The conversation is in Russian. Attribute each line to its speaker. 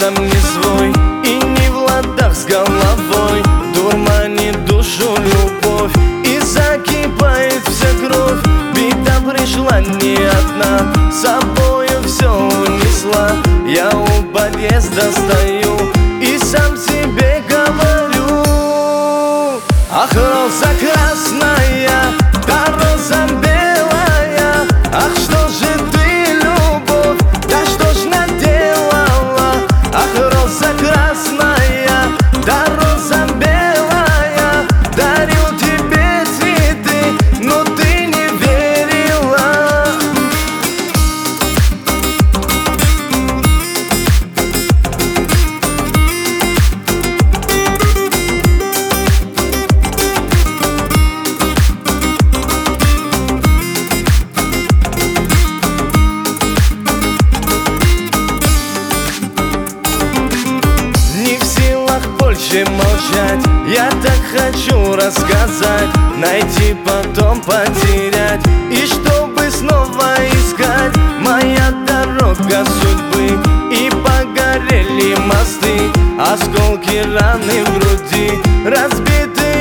Speaker 1: сам не свой и не в ладах с головой. Дурманит душу любовь и закипает вся кровь. Беда пришла не одна, с собою все унесла. Я у подъезда стою и сам себе говорю: ах, роза красная, да роза белая, ах, что же ты, любовь, да что ж наделала? Ах, роза красная, да роза белая, дарю тебе цветы, но ты не верила. Больше молчать, я так хочу рассказать, найти, потом потерять, и чтобы снова искать. Моя дорога судьбы, и погорели мосты, осколки раны в груди, разбиты